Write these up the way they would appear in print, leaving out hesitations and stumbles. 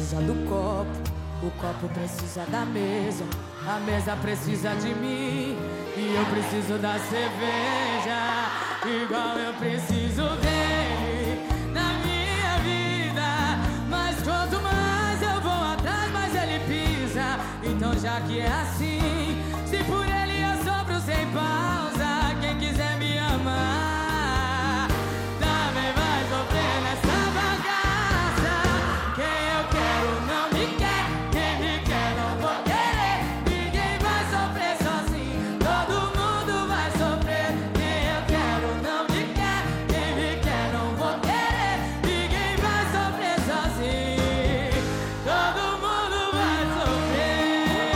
precisa do copo, o copo precisa da mesa, a mesa precisa de mim e eu preciso da cerveja, igual eu preciso dele na minha vida. Mas quanto mais eu vou atrás, mais ele pisa. Então já que é assim, se por ele eu sofro sem pausa, quem quiser me amar também vai sofrer nessa bagaça. Quem eu quero não me quer, quem me quer não vou querer. Ninguém vai sofrer sozinho, todo mundo vai sofrer. Quem eu quero não me quer, quem me quer não vou querer. Ninguém vai sofrer sozinho, todo mundo vai sofrer.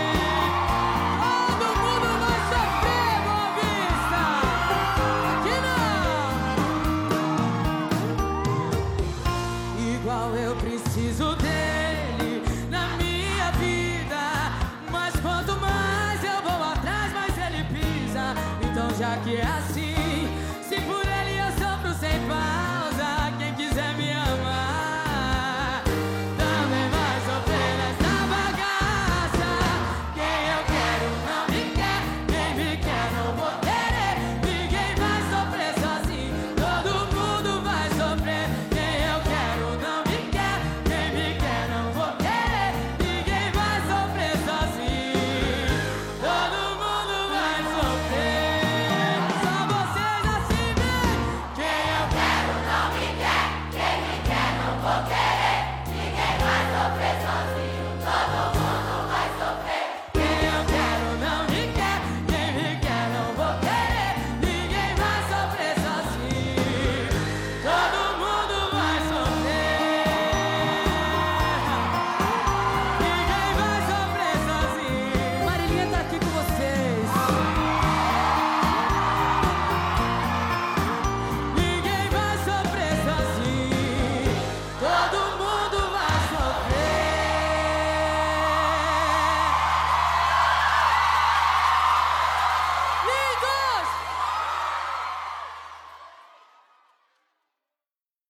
Todo mundo vai sofrer, Boa Vista. Aqui não. Igual eu preciso dele na minha vida. Mas quanto mais eu vou atrás, mais ele pisa. Então já que é assim,